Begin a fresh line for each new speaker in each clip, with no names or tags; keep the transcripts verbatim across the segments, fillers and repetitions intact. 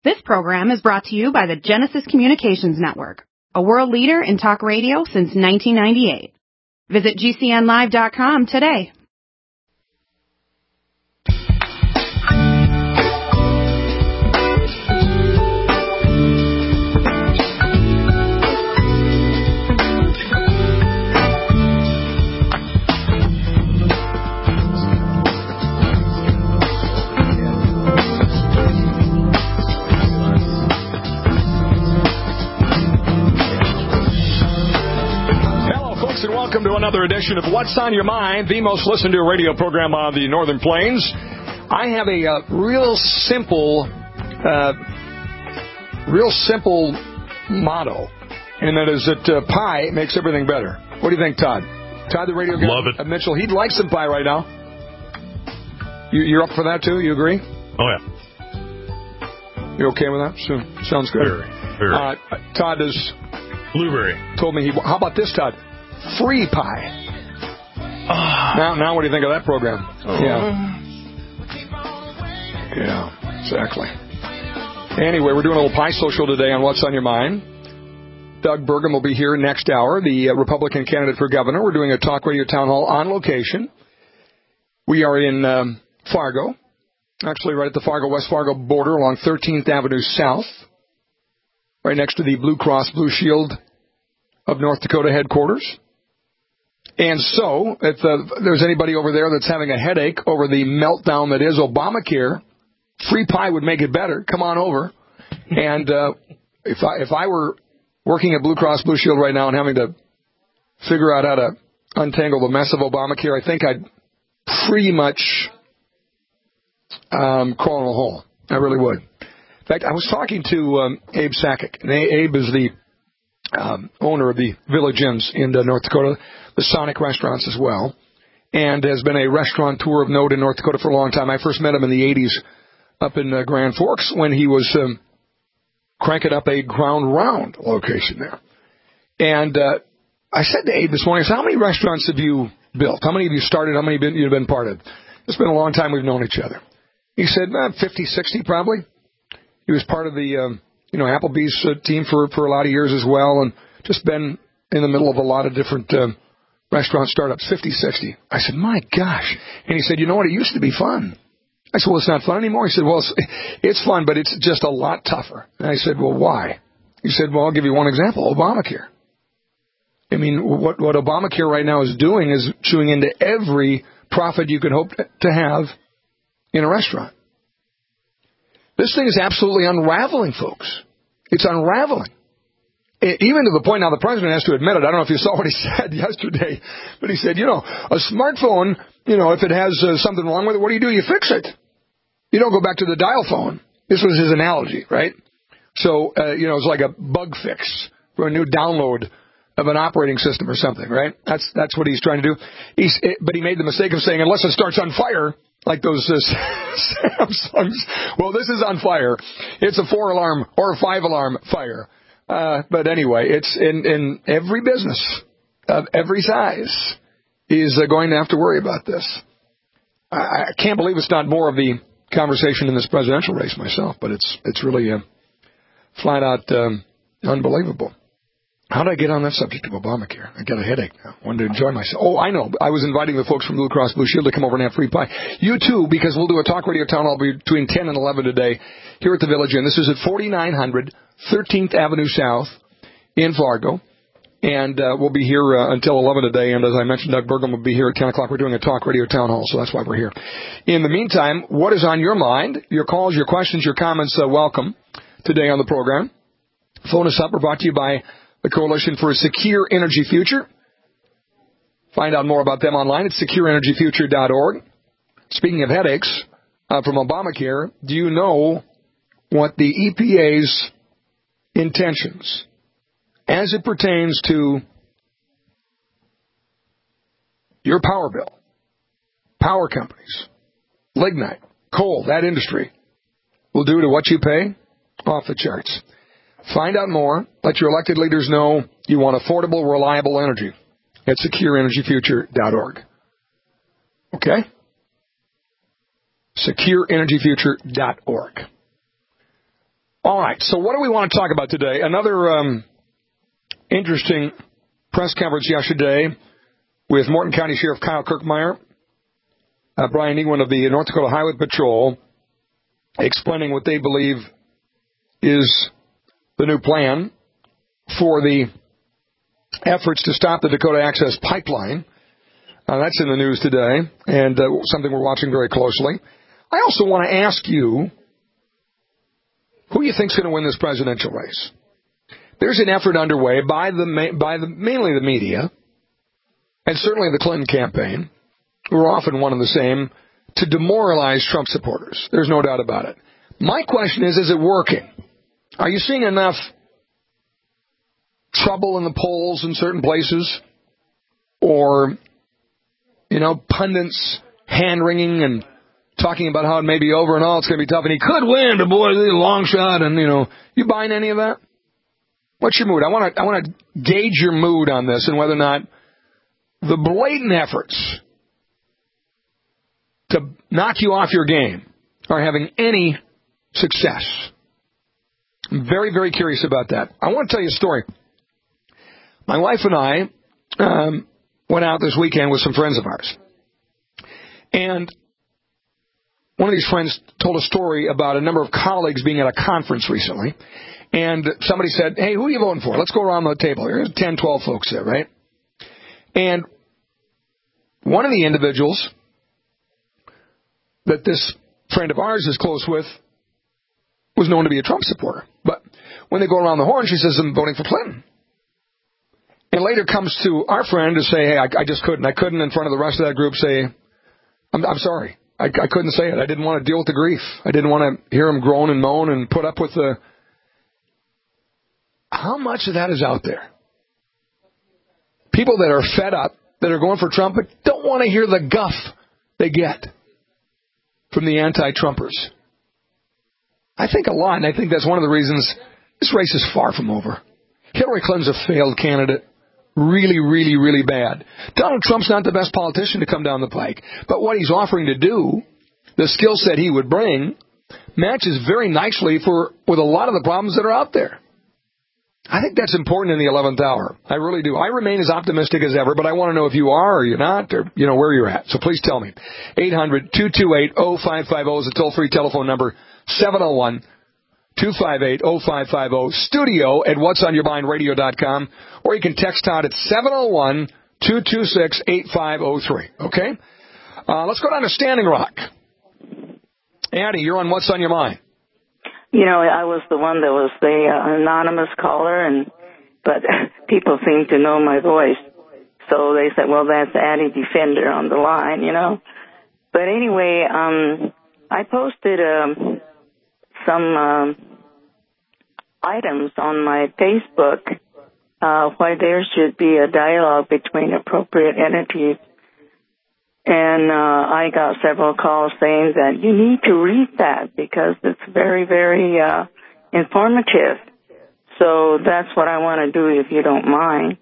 This program is brought to you by the Genesis Communications Network, a world leader in talk radio since nineteen ninety-eight. Visit G C N live dot com today.
Welcome to another edition of What's on Your Mind, the most listened to radio program on the Northern Plains. I have a uh, real simple, uh, real simple motto, and that is that uh, pie makes everything better. What do you think, Todd? Todd, the radio guy?
Love it.
Uh, Mitchell, he'd like some pie right now. You, you're up for that, too? You agree?
Oh, yeah.
You okay with that? So, sounds good.
Very, very.
Uh, Todd has
Blueberry.
told me he... How about this, Todd? Free pie. Uh, now, now, what do you think of that program?
Oh.
Yeah. Yeah, exactly. Anyway, we're doing a little pie social today on What's on Your Mind. Doug Burgum will be here next hour, the uh, Republican candidate for governor. We're doing a talk radio town hall on location. We are in um, Fargo, actually right at the Fargo-West Fargo border along thirteenth Avenue South, right next to the Blue Cross Blue Shield of North Dakota headquarters. And so, if uh, there's anybody over there that's having a headache over the meltdown that is Obamacare, free pie would make it better. Come on over. And uh, if I if I were working at Blue Cross Blue Shield right now and having to figure out how to untangle the mess of Obamacare, I think I'd pretty much um, crawl in a hole. I really would. In fact, I was talking to um, Abe Sakic. And Abe is the um, owner of the Village Inns in uh, North Dakota, the Sonic restaurants as well, and has been a restaurateur of note in North Dakota for a long time. I first met him in the eighties up in uh, Grand Forks when he was um, cranking up a Ground Round location there. And uh, I said to Abe this morning, I said, how many restaurants have you built? How many have you started? How many have you been part of? It's been a long time we've known each other. He said, eh, fifty, sixty probably. He was part of the, um, you know, Applebee's uh, team for, for a lot of years as well, and just been in the middle of a lot of different um, restaurant startups, fifty, sixty. I said, my gosh. And he said, you know what, it used to be fun. I said, well, it's not fun anymore. He said, well, it's, it's fun, but it's just a lot tougher. And I said, well, why? He said, well, I'll give you one example, Obamacare. I mean, what, what Obamacare right now is doing is chewing into every profit you could hope to have in a restaurant. This thing is absolutely unraveling, folks. It's unraveling. Even to the point now the president has to admit it. I don't know if you saw what he said yesterday, but he said, you know, a smartphone, you know, if it has uh, something wrong with it, what do you do? You fix it. You don't go back to the dial phone. This was his analogy, right? So, uh, you know, it's like a bug fix for a new download of an operating system or something, right? That's that's what he's trying to do. He's, but he made the mistake of saying, unless it starts on fire, like those uh, Samsungs. Well, this is on fire. It's a four-alarm or a five-alarm fire. Uh, but anyway, it's in, in every business of every size is uh, going to have to worry about this. I, I can't believe it's not more of the conversation in this presidential race myself, but it's it's really uh, flat out um, unbelievable. How did I get on that subject of Obamacare? I got a headache now. I wanted to enjoy myself. Oh, I know. I was inviting the folks from Blue Cross Blue Shield to come over and have free pie. You too, because we'll do a talk radio town hall between ten and eleven today here at the Village Inn. This is at forty-nine hundred thirteenth Avenue South in Fargo. And uh, we'll be here uh, until eleven today. And as I mentioned, Doug Burgum will be here at ten o'clock. We're doing a talk radio town hall, so that's why we're here. In the meantime, what is on your mind? Your calls, your questions, your comments, uh, welcome today on the program. Phone us up. We're brought to you by the Coalition for a Secure Energy Future. Find out more about them online at secure energy future dot org. Speaking of headaches uh, from Obamacare, do you know what the E P A's intentions as it pertains to your power bill, power companies, lignite, coal, that industry, will do to what you pay? Off the charts. Find out more. Let your elected leaders know you want affordable, reliable energy at secure energy future dot org. Okay? secure energy future dot org. All right, so what do we want to talk about today? Another um, interesting press conference yesterday with Morton County Sheriff Kyle Kirkmeyer, uh, Brian Ewan of the North Dakota Highway Patrol, explaining what they believe is the new plan for the efforts to stop the Dakota Access Pipeline. Uh, that's in the news today, and uh, something we're watching very closely. I also want to ask you, who you think's going to win this presidential race? There's an effort underway by the by the mainly the media, and certainly the Clinton campaign, who are often one and the same, to demoralize Trump supporters. There's no doubt about it. My question is, is it working? Are you seeing enough trouble in the polls in certain places? Or, you know, pundits hand-wringing and talking about how it may be over and all, it's going to be tough, and he could win, but boy, it's a long shot, and, you know, you buying any of that? What's your mood? I want to I want to gauge your mood on this and whether or not the blatant efforts to knock you off your game are having any success. I'm very, very curious about that. I want to tell you a story. My wife and I um, went out this weekend with some friends of ours. And one of these friends told a story about a number of colleagues being at a conference recently. And somebody said, hey, who are you voting for? Let's go around the table. There's ten, twelve folks there, right? And one of the individuals that this friend of ours is close with was known to be a Trump supporter. But when they go around the horn, she says, I'm voting for Clinton. And later comes to our friend to say, hey, I, I just couldn't. I couldn't in front of the rest of that group say, I'm, I'm sorry. I, I couldn't say it. I didn't want to deal with the grief. I didn't want to hear him groan and moan and put up with the... How much of that is out there? People that are fed up, that are going for Trump, but don't want to hear the guff they get from the anti-Trumpers. I think a lot, and I think that's one of the reasons this race is far from over. Hillary Clinton's a failed candidate. Really, really, really bad. Donald Trump's not the best politician to come down the pike, but what he's offering to do, the skill set he would bring, matches very nicely for with a lot of the problems that are out there. I think that's important in the eleventh hour. I really do. I remain as optimistic as ever, but I want to know if you are or you're not, or you know where you're at. So please tell me. eight hundred, two two eight, oh five five oh is a toll-free telephone number. seven oh one, two five eight, oh five five oh. Studio at whats on your mind radio dot com. Or you can text Todd at seven oh one, two two six, eight five oh three. Okay? Uh, let's go down to Standing Rock. Addie, you're on What's on Your Mind.
You know, I was the one that was the uh, anonymous caller, and but people seem to know my voice. So they said, well, that's Addie Defender on the line, you know. But anyway, um, I posted um, some um, items on my Facebook uh, why there should be a dialogue between appropriate entities. And uh, I got several calls saying that you need to read that because it's very, very uh, informative. So that's what I want to do, if you don't mind.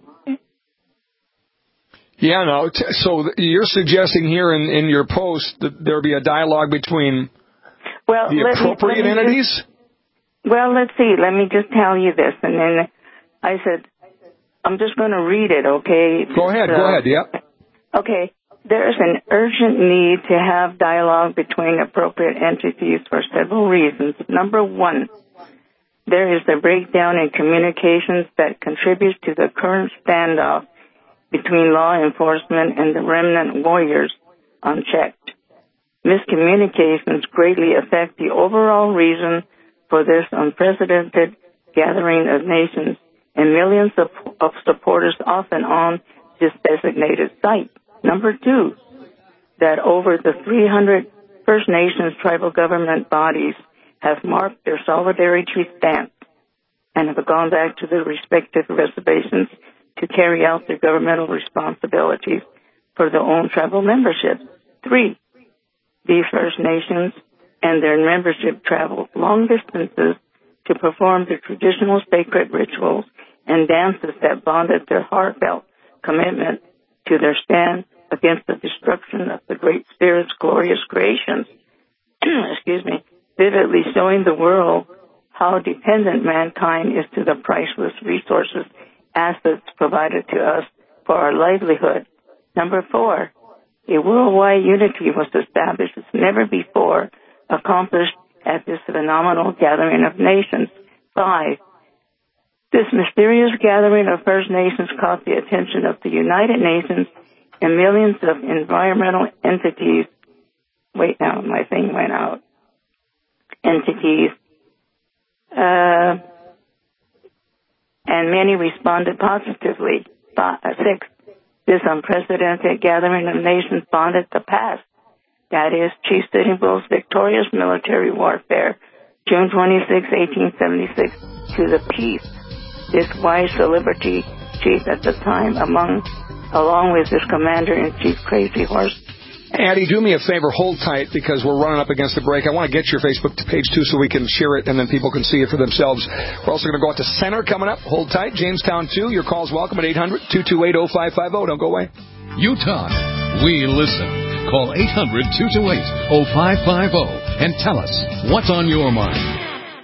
Yeah, no. T- so you're suggesting here in, in your post that there be a dialogue between
well,
the appropriate me, me entities?
Just, well, let's see. Let me just tell you this. And then I said, I'm just going to read it, okay?
Go ahead. Uh, go ahead. Yeah.
Okay. There is an urgent need to have dialogue between appropriate entities for several reasons. Number one, there is a breakdown in communications that contributes to the current standoff between law enforcement and the remnant warriors unchecked. Miscommunications greatly affect the overall reason for this unprecedented gathering of nations and millions of, of supporters often on this designated site. Number two, that over the three hundred First Nations tribal government bodies have marked their solidarity stance and have gone back to their respective reservations to carry out their governmental responsibilities for their own tribal membership. Three, these First Nations and their membership traveled long distances to perform the traditional sacred rituals and dances that bonded their heartfelt commitment to their stand against the destruction of the Great Spirit's glorious creations, excuse me, vividly showing the world how how dependent mankind is to the priceless resources, assets provided to us for our livelihood. Number four, a worldwide unity was established as never before accomplished at this phenomenal gathering of nations. Five, this mysterious gathering of First Nations caught the attention of the United Nations and millions of environmental entities. Wait, now my thing went out. Entities. Uh, and many responded positively. Five, six, this unprecedented gathering of nations bonded the past. That is, Chief Sitting Bull's victorious military warfare, June twenty-sixth, eighteen seventy-six, to the peace. This wise celebrity chief at the time, among, along with his commander-in-chief, Crazy Horse.
Addie, do me a favor, hold tight, because we're running up against the break. I want to get your Facebook page, too, so we can share it, and then people can see it for themselves. We're also going to go out to Center coming up. Hold tight. Jamestown, too. Your call's welcome at eight hundred, two two eight, oh five five oh. Don't go away.
You talk. We listen. Call eight hundred, two two eight, oh five five oh and tell us what's on your mind.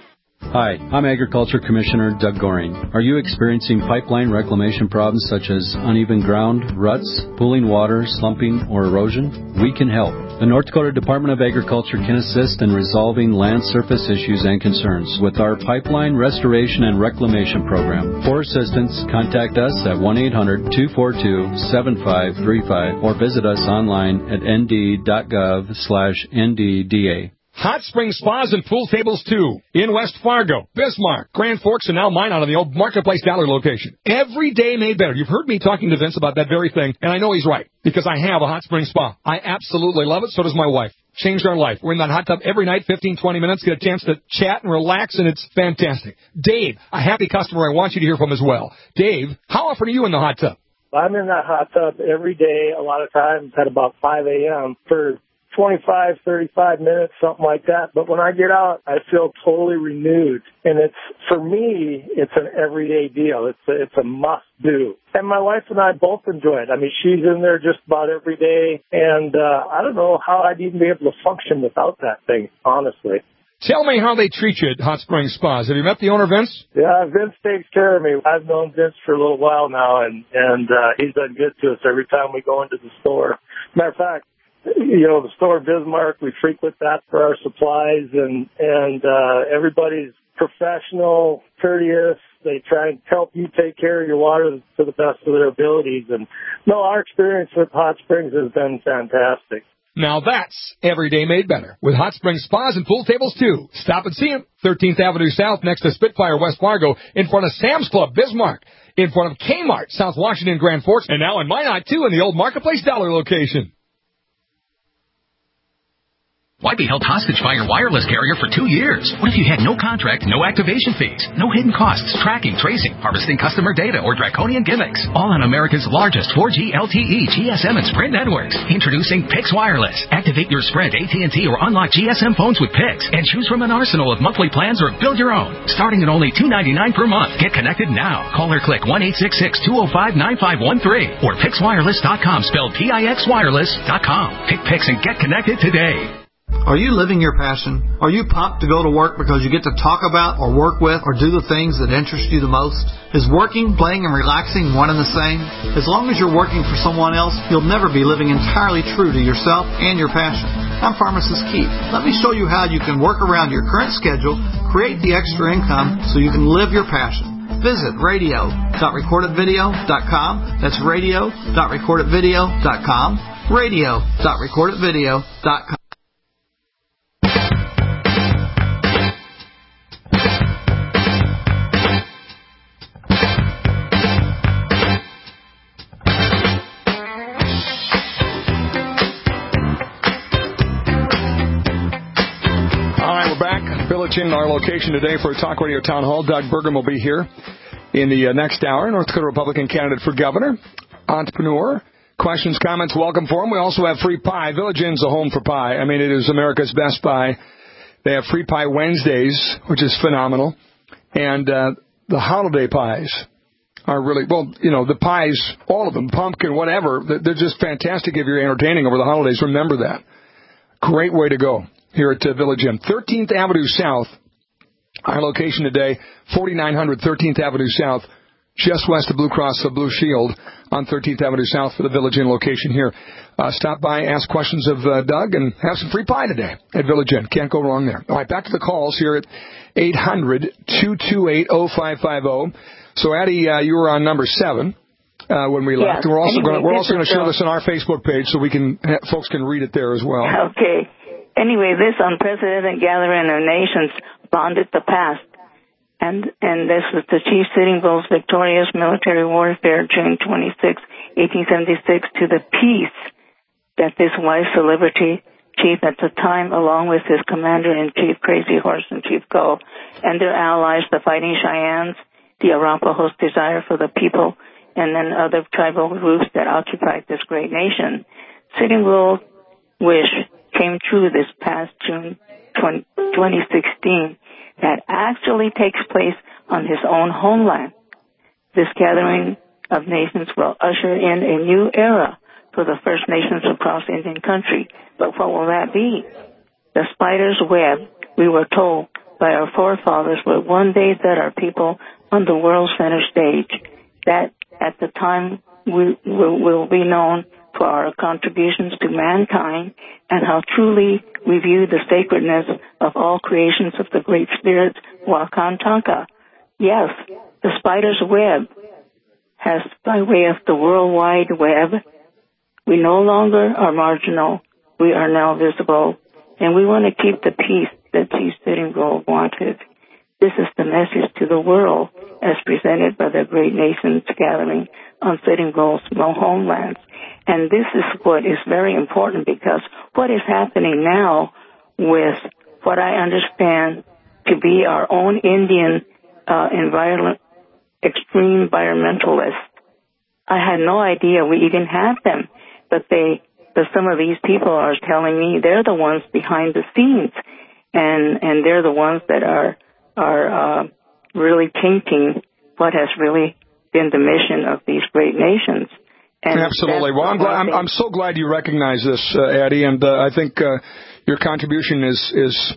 Hi, I'm Agriculture Commissioner Doug Goring. Are you experiencing pipeline reclamation problems such as uneven ground, ruts, pooling water, slumping, or erosion? We can help. The North Dakota Department of Agriculture can assist in resolving land surface issues and concerns with our Pipeline Restoration and Reclamation Program. For assistance, contact us at one eight hundred, two four two, seven five three five or visit us online at n d dot gov slash n d d a.
Hot Spring Spas and Pool Tables, too, in West Fargo, Bismarck, Grand Forks, and now Minot on the old Marketplace Dollar location. Every day made better. You've heard me talking to Vince about that very thing, and I know he's right, because I have a hot spring spa. I absolutely love it. So does my wife. Changed our life. We're in that hot tub every night, fifteen, twenty minutes, get a chance to chat and relax, and it's fantastic. Dave, a happy customer I want you to hear from as well. Dave, how often are you in the hot tub?
I'm in that hot tub every day, a lot of times at about five a.m. for twenty-five, thirty-five minutes, something like that. But when I get out, I feel totally renewed. And it's, for me, it's an everyday deal. It's a, it's a must do. And my wife and I both enjoy it. I mean, she's in there just about every day. And uh, I don't know how I'd even be able to function without that thing, honestly.
Tell me how they treat you at Hot Springs Spas. Have you met the owner, Vince?
Yeah, Vince takes care of me. I've known Vince for a little while now, and, and uh, he's done good to us every time we go into the store. Matter of fact, you know, the store in Bismarck, we frequent that for our supplies, and, and uh, everybody's professional, courteous. They try and help you take care of your water to the best of their abilities. And, no, our experience with Hot Springs has been fantastic.
Now that's every day made better with Hot Springs Spas and Pool Tables, too. Stop and see them. thirteenth Avenue South next to Spitfire, West Fargo, in front of Sam's Club, Bismarck, in front of Kmart, South Washington, Grand Forks, and now in Minot, too, in the old Marketplace Dollar location.
Why be held hostage by your wireless carrier for two years? What if you had no contract, no activation fees, no hidden costs, tracking, tracing, harvesting customer data, or draconian gimmicks? All on America's largest four G L T E, G S M, and Sprint networks. Introducing Pix Wireless. Activate your Sprint, A T and T, or unlock G S M phones with Pix, and choose from an arsenal of monthly plans or build your own. Starting at only two ninety-nine per month. Get connected now. Call or click one eight six six, two oh five, nine five one three or pix wireless dot com, spelled P I X wireless dot com. Pick Pix and get connected today.
Are you living your passion? Are you pumped to go to work because you get to talk about or work with or do the things that interest you the most? Is working, playing, and relaxing one and the same? As long as you're working for someone else, you'll never be living entirely true to yourself and your passion. I'm Pharmacist Keith. Let me show you how you can work around your current schedule, create the extra income so you can live your passion. Visit radio dot recorded video dot com. That's radio dot recorded video dot com. radio dot recorded video dot com.
In our location today for a Talk Radio Town Hall. Doug Burgum will be here in the uh, next hour. North Dakota Republican candidate for governor, entrepreneur. Questions, comments, welcome for him. We also have free pie. Village Inn's a home for pie. I mean, it is America's best pie. They have free pie Wednesdays, which is phenomenal. And uh, the holiday pies are really, well, you know, the pies, all of them, pumpkin, whatever, they're just fantastic if you're entertaining over the holidays. Remember that. Great way to go here at uh, Village Inn. thirteenth Avenue South Our location today, forty-nine hundred thirteenth Avenue South, just west of Blue Cross of Blue Shield on thirteenth Avenue South for the Village Inn location here. Uh, stop by, ask questions of uh, Doug, and have some free pie today at Village Inn. Can't go wrong there. All right, back to the calls here at eight hundred two two eight oh five five oh. So, Addie, uh, you were on number seven uh, when we left.
Yes.
And we're also
anyway,
going we're also going to share
the...
this on our Facebook page so we can folks can read it there as well.
Okay. Anyway, this unprecedented gathering of nations bonded the past. And and this was the Chief Sitting Bull's victorious military warfare June twenty-sixth, eighteen seventy-six, to the peace that this wise celebrity chief at the time, along with his commander-in-chief, Crazy Horse and Chief Gull, and their allies, the Fighting Cheyennes, the Arapaho's desire for the people, and then other tribal groups that occupied this great nation. Sitting Bull's wish came true this past June twenty sixteen. That actually takes place on his own homeland. This gathering of nations will usher in a new era for the First Nations across Indian country. But what will that be? The spider's web, we were told by our forefathers, will one day set our people on the world center stage. That, at the time, we will, will be known for our contributions to mankind and how truly we view the sacredness of all creations of the Great Spirit, Wakantanka. Yes, the spider's web has, by way of the World Wide Web, we no longer are marginal. We are now visible, and we want to keep the peace that Chief Sitting Bull wanted. This is the message to the world as presented by the Great Nations gathering on Sitting Bull's homelands. And this is what is very important, because what is happening now with what I understand to be our own Indian uh, environment, extreme environmentalists, I had no idea we even had them, but they, but some of these people are telling me they're the ones behind the scenes, and and they're the ones that are are uh, really tainting what has really been the mission of these great nations. And
absolutely. Well, I'm, glad, I'm, I'm so glad you recognize this, uh, Addie, and uh, I think uh, your contribution is is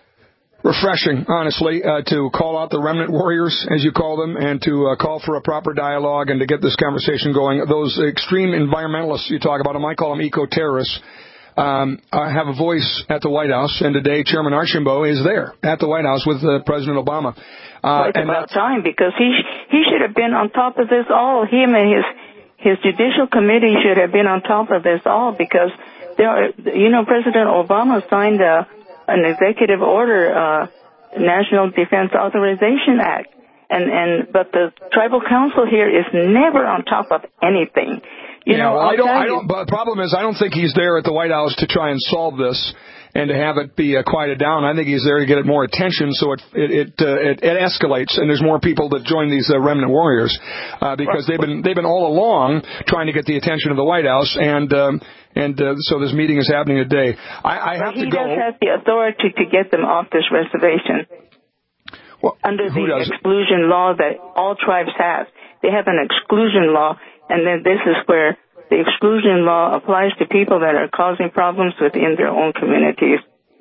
refreshing, honestly, uh, to call out the remnant warriors, as you call them, and to uh, call for a proper dialogue and to get this conversation going. Those extreme environmentalists you talk about, I might call them eco-terrorists, um, uh, have a voice at the White House, and today Chairman Archambault is there at the White House with uh, President Obama. Uh,
well, it's
and
about time, because he he should have been on top of this all. Him and his his judicial committee should have been on top of this all, because there are, you know, President Obama signed a, an executive order, uh, National Defense Authorization Act, and and but the Tribal Council here is never on top of anything. You
yeah,
know,
well, I don't. I
you.
don't. But the problem is, I don't think he's there at the White House to try and solve this and to have it be uh, quieted down. I think he's there to get it more attention, so it it it, uh, it, it escalates, and there's more people that join these uh, remnant warriors uh, because they've been they've been all along trying to get the attention of the White House, and um, and uh, so this meeting is happening today. I, I have
he
to go.
He does have the authority to get them off this reservation.
Well,
under the
does?
exclusion law that all tribes have. They have an exclusion law, and then this is where the exclusion law applies to people that are causing problems within their own communities.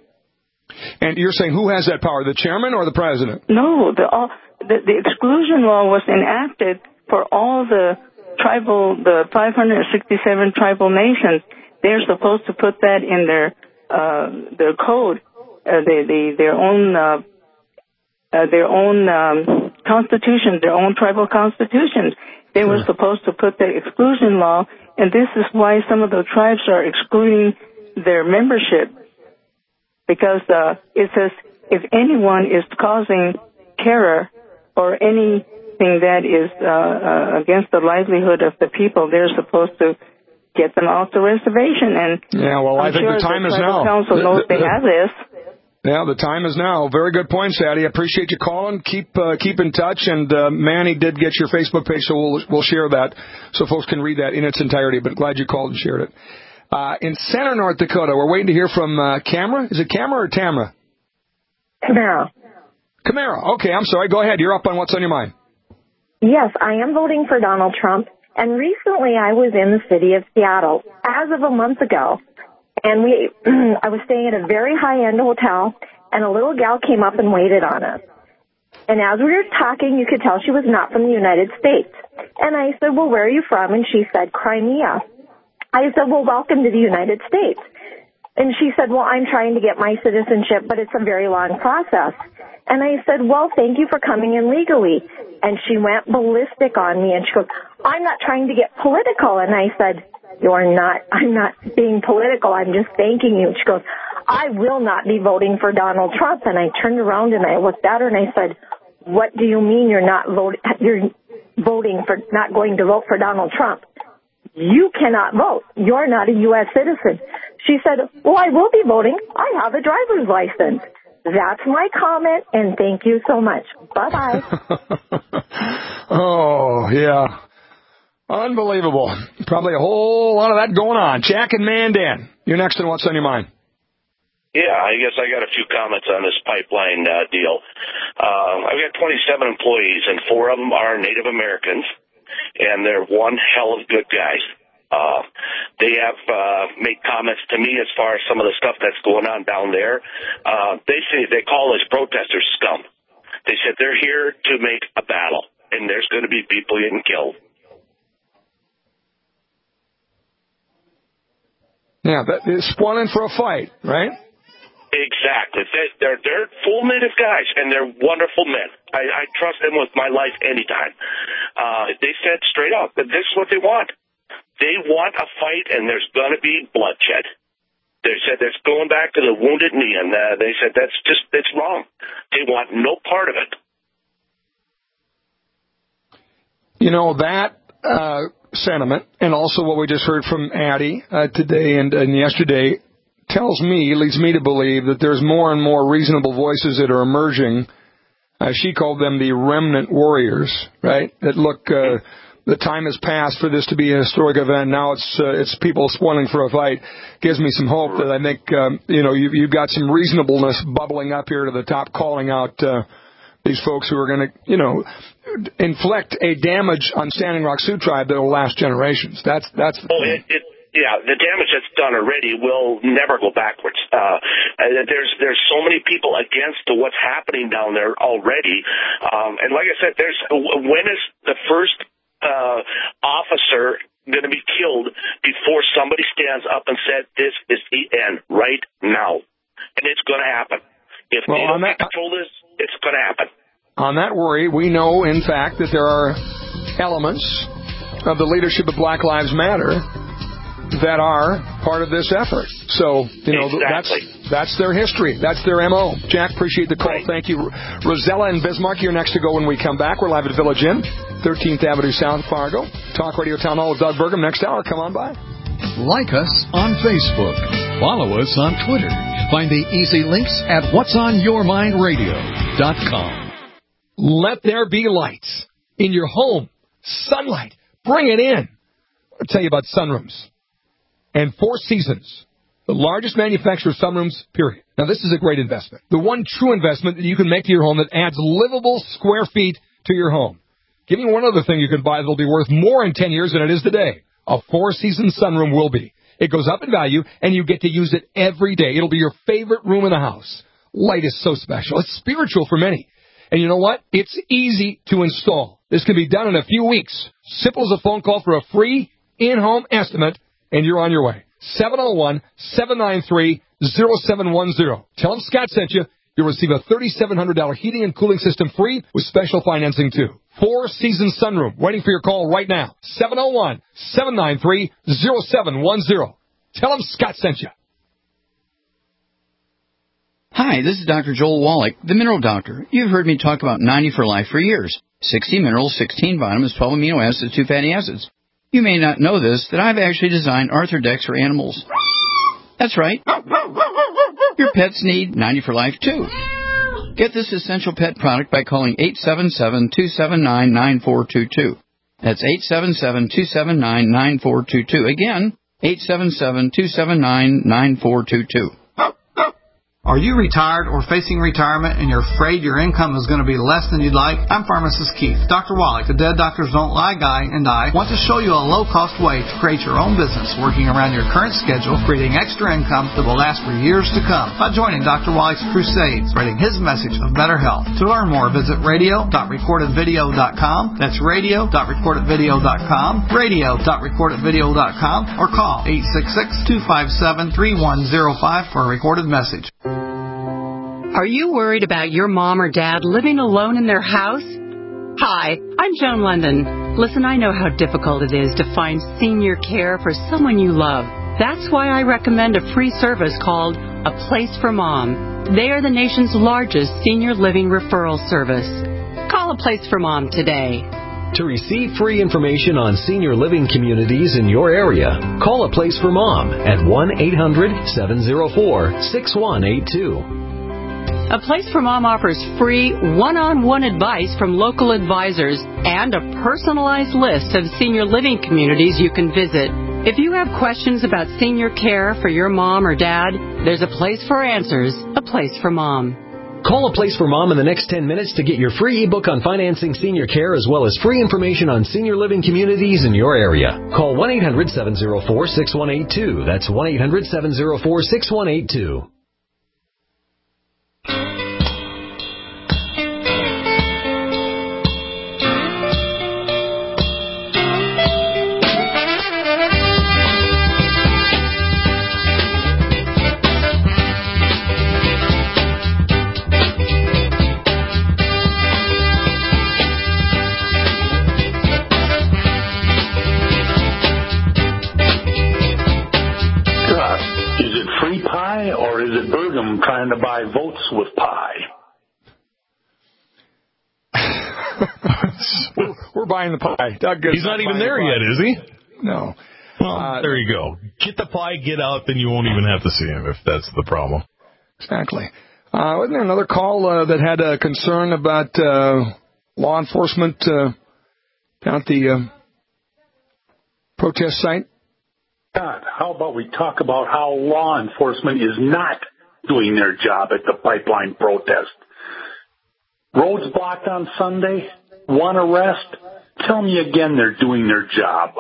And you're saying who has that power, the chairman or the president?
No, the, all, the, the exclusion law was enacted for all the tribal, the five hundred sixty-seven tribal nations. They're supposed to put that in their uh, their code, uh, the, the, their own uh, uh, their own um, constitution, their own tribal constitutions. They were supposed to put the exclusion law, and this is why some of the tribes are excluding their membership, because uh, it says if anyone is causing terror or anything that is uh, uh, against the livelihood of the people, they're supposed to get them off the reservation. And
yeah, well,
I'm
I think
sure
the time
the
is
tribal
now.
council knows they have this.
Yeah, the time is now. Very good point, Sadie. I appreciate you calling. Keep uh, keep in touch. And uh, Manny did get your Facebook page, so we'll we'll share that so folks can read that in its entirety. But glad you called and shared it. Uh, in Center, North Dakota, we're waiting to hear from uh, Camera. Is it Camera or Tamra?
Camara.
Camara. Okay, I'm sorry. Go ahead. You're up on what's on your mind.
Yes, I am voting for Donald Trump. And recently I was in the city of Seattle as of a month ago. And we, I was staying at a very high-end hotel, and a little gal came up and waited on us. And as we were talking, you could tell she was not from the United States. And I said, well, where are you from? And she said, Crimea. I said, well, welcome to the United States. And she said, well, I'm trying to get my citizenship, but it's a very long process. And I said, well, thank you for coming in legally. And she went ballistic on me, and she goes, I'm not trying to get political. And I said, you're not, I'm not being political. I'm just thanking you. And she goes, I will not be voting for Donald Trump. And I turned around and I looked at her and I said, what do you mean you're not voting, you're voting for, not going to vote for Donald Trump? You cannot vote. You're not a U S citizen. She said, well, I will be voting. I have a driver's license. That's my comment, and thank you so much. Bye-bye.
Oh, yeah. Unbelievable. Probably a whole lot of that going on. Jack and Mandan, you're next on What's on Your Mind.
Yeah, I guess I got a few comments on this pipeline uh, deal. Uh, I've got twenty-seven employees, and four of them are Native Americans, and they're one hell of good guys. Uh, they have uh, made comments to me as far as some of the stuff that's going on down there. Uh, they say they call us protesters scum. They said they're here to make a battle, and there's going to be people getting killed.
Yeah, but they're spoiling for a fight, right?
Exactly. They're, they're full Native guys, and they're wonderful men. I, I trust them with my life anytime. Uh, they said straight up that this is what they want. They want a fight, and there's going to be bloodshed. They said that's going back to the Wounded Knee, and uh, they said that's just, it's wrong. They want no part of it.
You know, that uh, sentiment, and also what we just heard from Addie uh, today and, and yesterday, tells me, leads me to believe that there's more and more reasonable voices that are emerging. Uh, she called them the remnant warriors, right? That look... Uh, The time has passed for this to be a historic event. Now it's uh, it's people spoiling for a fight. Gives me some hope that I think um, you know you, you've got some reasonableness bubbling up here to the top, calling out uh, these folks who are going to you know inflict a damage on Standing Rock Sioux tribe that will last generations. That's that's. The
oh, it, it, yeah, the damage that's done already will never go backwards. Uh, there's there's so many people against what's happening down there already, um, and like I said, there's when is the first Uh, officer going to be killed before somebody stands up and said this is the end right now, and it's going to happen. If well, they don't that, control this, it's going to happen.
On that worry, we know in fact that there are elements of the leadership of Black Lives Matter that are part of this effort. So, you know,
exactly.
that's that's their history. That's their M O. Jack, appreciate the call.
Right.
Thank you. Rosella and Bismarck, you're next to go when we come back. We're live at Village Inn, thirteenth Avenue South, Fargo. Talk Radio Town Hall with Doug Burgum next hour. Come on by.
Like us on Facebook. Follow us on Twitter. Find the easy links at whats on your mind radio dot com.
Let there be lights in your home. Sunlight. Bring it in. I'll tell you about sunrooms. And Four Seasons, the largest manufacturer of sunrooms, period. Now, this is a great investment. The one true investment that you can make to your home that adds livable square feet to your home. Give me one other thing you can buy that will be worth more in ten years than it is today. A Four Seasons sunroom will be. It goes up in value, and you get to use it every day. It'll be your favorite room in the house. Light is so special. It's spiritual for many. And you know what? It's easy to install. This can be done in a few weeks. Simple as a phone call for a free in-home estimate, and you're on your way. seven oh one, seven nine three, oh seven one oh. Tell them Scott sent you. You'll receive a three thousand seven hundred dollars heating and cooling system free with special financing, too. Four Seasons Sunroom. Waiting for your call right now. seven oh one, seven nine three, oh seven one oh. Tell them Scott sent you.
Hi, this is Doctor Joel Wallach, the Mineral Doctor. You've heard me talk about ninety for Life for years. sixty minerals, sixteen vitamins, twelve amino acids, two fatty acids. You may not know this, that I've actually designed Arthrodex for animals. That's right. Your pets need ninety for Life, too. Get this essential pet product by calling eight seven seven, two seven nine, nine four two two. That's eight seven seven, two seven nine, nine four two two. Again, eight seven seven, two seven nine, nine four two two.
Are you retired or facing retirement and you're afraid your income is going to be less than you'd like? I'm Pharmacist Keith. Doctor Wallach, the Dead Doctors Don't Lie guy, and I want to show you a low-cost way to create your own business working around your current schedule, creating extra income that will last for years to come by joining Doctor Wallach's crusades, spreading his message of better health. To learn more, visit radio dot recorded video dot com. That's radio dot recorded video dot com, radio dot recorded video dot com, or call eight six six, two five seven, three one zero five for a recorded message.
Are you worried about your mom or dad living alone in their house? Hi, I'm Joan London. Listen, I know how difficult it is to find senior care for someone you love. That's why I recommend a free service called A Place for Mom. They are the nation's largest senior living referral service. Call A Place for Mom today.
To receive free information on senior living communities in your area, call A Place for Mom at one eight hundred, seven oh four, six one eight two.
A Place for Mom offers free one-on-one advice from local advisors and a personalized list of senior living communities you can visit. If you have questions about senior care for your mom or dad, there's a place for answers, A Place for Mom.
Call A Place for Mom in the next ten minutes to get your free ebook on financing senior care as well as free information on senior living communities in your area. Call one eight hundred, seven oh four, six one eight two. That's one eight hundred, seven oh four, six one eight two.
Trying to buy votes with pie.
we're, we're buying the pie. Doug
He's not even there yet, is he?
No.
Well,
uh,
there you go. Get the pie, get out, then you won't even have to see him if that's the problem.
Exactly. Uh, wasn't there another call uh, that had a concern about uh, law enforcement uh, down at the uh, protest site?
God, how about we talk about how law enforcement is not doing their job at the pipeline protest? Roads blocked on Sunday, one arrest. Tell me again they're doing their job.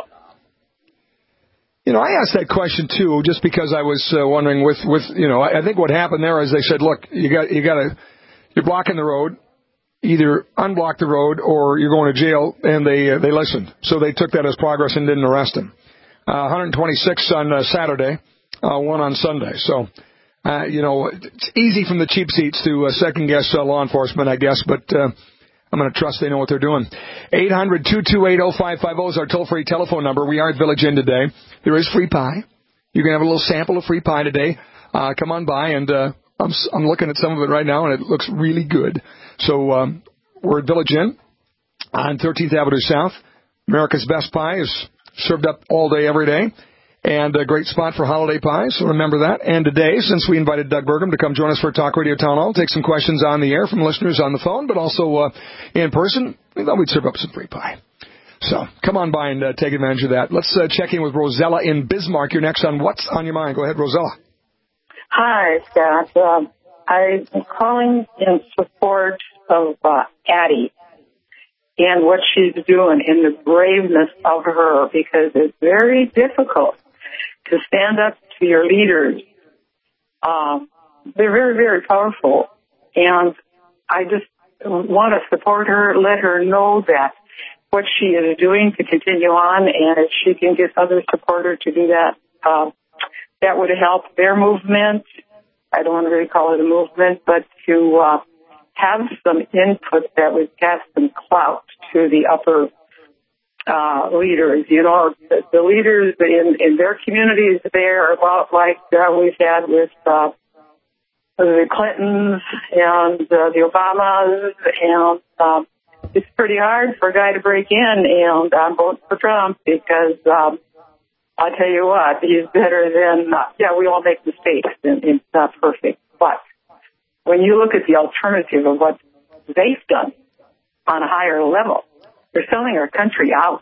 You know, I asked that question too, just because I was uh, wondering. With, with you know, I think what happened there is they said, look, you got, you got to, you're blocking the road. Either unblock the road or you're going to jail, and they uh, they listened. So they took that as progress and didn't arrest him. Uh, one hundred twenty-six on uh, Saturday, uh, one on Sunday. So. Uh, you know, it's easy from the cheap seats to uh, second-guess uh, law enforcement, I guess, but uh, I'm going to trust they know what they're doing. eight hundred, two two eight, oh five five oh is our toll-free telephone number. We are at Village Inn today. There is free pie. You can have a little sample of free pie today. Uh, come on by, and uh, I'm, I'm looking at some of it right now, and it looks really good. So um, we're at Village Inn on thirteenth Avenue South. America's Best Pie is served up all day, every day. And a great spot for holiday pies, so remember that. And today, since we invited Doug Burgum to come join us for a Talk Radio Town Hall, take some questions on the air from listeners on the phone, but also uh, in person, we thought we'd serve up some free pie. So come on by and uh, take advantage of that. Let's uh, check in with Rosella in Bismarck. You're next on What's on Your Mind. Go ahead, Rosella.
Hi, Scott. Um, I'm calling in support of uh, Addie and what she's doing and the braveness of her, because it's very difficult to stand up to your leaders. Um, they're very, very powerful. And I just want to support her, let her know that what she is doing to continue on, and if she can get others to support her to do that, uh, that would help their movement. I don't want to really call it a movement, but to uh, have some input that would have some clout to the upper Uh, leaders. You know, the, the leaders in, in their communities there are about like uh, we've had with uh, the Clintons and uh, the Obamas, and um, it's pretty hard for a guy to break in, and I'm voting for Trump because um, I'll tell you what, he's better than, uh, yeah, we all make mistakes, and, and it's not perfect, but when you look at the alternative of what they've done on a higher level, they're selling our country out.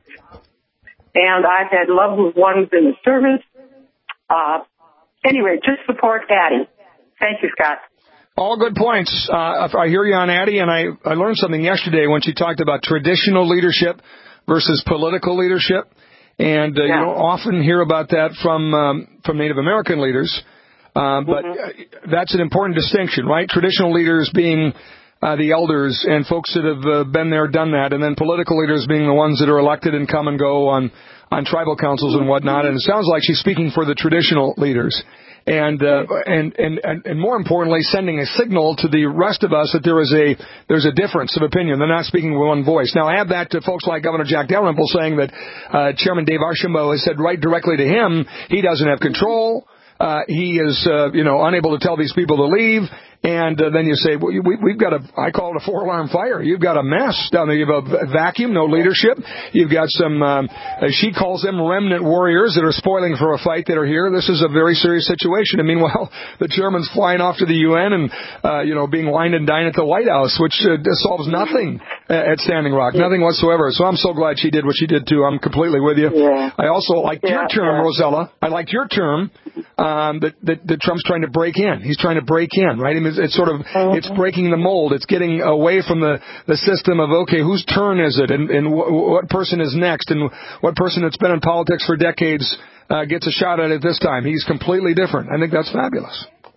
And I've had loved ones in the service. Uh, anyway, just support Addie. Thank you, Scott.
All good points. Uh, I hear you on Addie, and I, I learned something yesterday when she talked about traditional leadership versus political leadership. And uh, yeah. you don't often hear about that from um, from Native American leaders. Uh, but mm-hmm. that's an important distinction, right? Traditional leaders being uh, the elders and folks that have uh, been there, done that, and then political leaders being the ones that are elected and come and go on, on tribal councils and whatnot. And it sounds like she's speaking for the traditional leaders. And, uh, and, and, and, and more importantly, sending a signal to the rest of us that there is a, there's a difference of opinion. They're not speaking with one voice. Now, add that to folks like Governor Jack Dalrymple saying that, uh, Chairman Dave Archambault has said right directly to him, he doesn't have control. Uh, he is, uh, you know, unable to tell these people to leave. And uh, then you say, well, we, we've got a, I call it a four-alarm fire. You've got a mess down there. You have a vacuum, no leadership. You've got some, um, as she calls them, remnant warriors that are spoiling for a fight that are here. This is a very serious situation. And meanwhile, the chairman's flying off to the U N and, uh, you know, being wined and dined at the White House, which uh, solves nothing at Standing Rock, nothing whatsoever. So I'm so glad she did what she did, too. I'm completely with you. Yeah. I also liked yeah, your term, yeah. Rosella. I liked your term um, that, that, that Trump's trying to break in. He's trying to break in, right? I mean, it's sort of, it's breaking the mold. It's getting away from the, the system of, okay, whose turn is it and, and wh- what person is next and what person that's been in politics for decades uh, gets a shot at it this time. He's completely different. I think that's fabulous.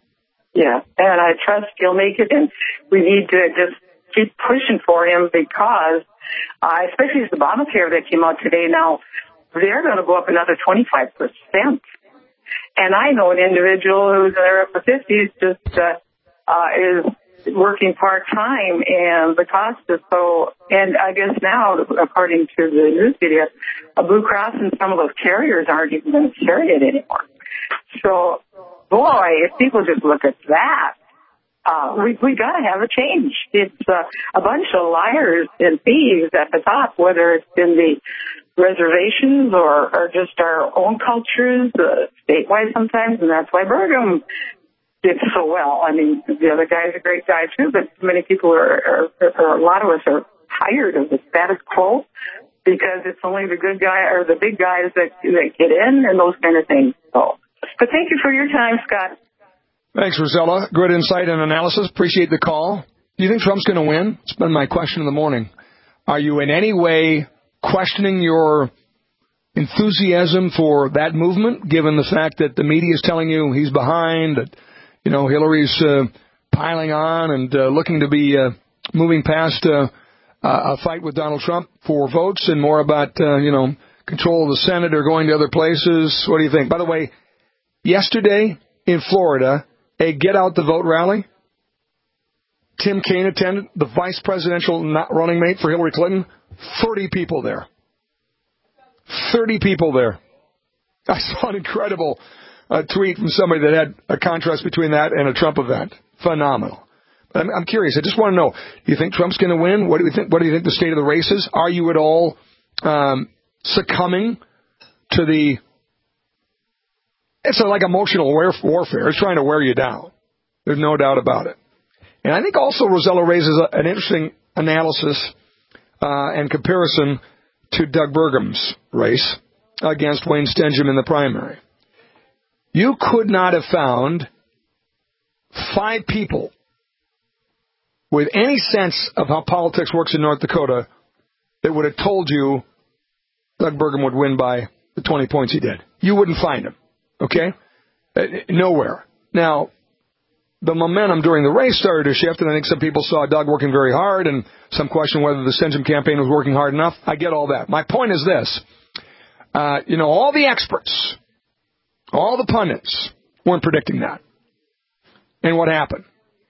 Yeah, and I trust he'll make it, and we need to just keep pushing for him because, uh, especially as the Obamacare that came out today now, they're going to go up another twenty-five percent. And I know an individual who's in their upper fifties just uh, uh, is working part-time, and the cost is so, and I guess now, according to the news media, uh, Blue Cross and some of those carriers aren't even going to carry it anymore. So, boy, if people just look at that, uh, we we got to have a change. It's uh, a bunch of liars and thieves at the top, whether it's in the reservations or, or just our own cultures, uh, statewide sometimes, and that's why Burgum did so well. I mean, the other guy's a great guy too, but many people are, are, are, a lot of us are tired of the status quo because it's only the good guy or the big guys that, that get in and those kind of things. So, but thank you for your time, Scott.
Thanks, Rosella. Good insight and analysis. Appreciate the call. Do you think Trump's going to win? It's been my question in the morning. Are you in any way questioning your enthusiasm for that movement, given the fact that the media is telling you he's behind, that, you know, Hillary's uh, piling on and uh, looking to be uh, moving past uh, a fight with Donald Trump for votes and more about, uh, you know, control of the Senate or going to other places? What do you think? By the way, yesterday in Florida, a Get Out the Vote rally, Tim Kaine attended, the vice presidential not running mate for Hillary Clinton, thirty people there. thirty people there. I saw an incredible uh, tweet from somebody that had a contrast between that and a Trump event. Phenomenal. But I'm, I'm curious. I just want to know, do you think Trump's going to win? What do you think? What do you think the state of the race is? Are you at all um, succumbing to the... It's like emotional warfare. It's trying to wear you down. There's no doubt about it. And I think also Rosella raises a, an interesting analysis uh, and comparison to Doug Burgum's race against Wayne Stenehjem in the primary. You could not have found five people with any sense of how politics works in North Dakota that would have told you Doug Burgum would win by the twenty points he did. You wouldn't find him. Okay? Uh, nowhere. Now, the momentum during the race started to shift, and I think some people saw Doug working very hard, and some question whether the Stenehjem campaign was working hard enough. I get all that. My point is this. Uh, you know, all the experts, all the pundits weren't predicting that. And what happened?